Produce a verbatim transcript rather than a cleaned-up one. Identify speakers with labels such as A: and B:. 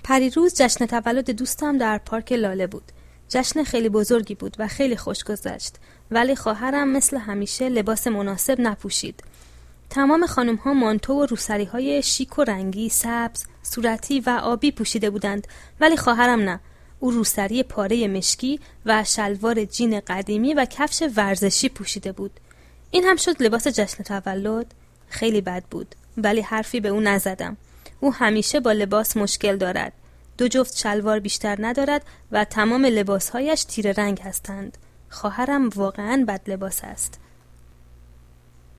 A: پریروز جشن تولد دوستم در پارک لاله بود. جشن خیلی بزرگی بود و خیلی خوش گذشت، ولی خواهرم مثل همیشه لباس مناسب نپوشید. تمام خانم ها مانتو و روسری های شیک و رنگی، سبز، صورتی و آبی پوشیده بودند، ولی خواهرم نه. او روسری پاره مشکی و شلوار جین قدیمی و کفش ورزشی پوشیده بود. این هم شد لباس جشن تولد. خیلی بد بود، ولی حرفی به او نزدم. او همیشه با لباس مشکل دارد. دو جفت شلوار بیشتر ندارد و تمام لباسهایش تیره رنگ هستند. خواهرم واقعاً بد لباس است.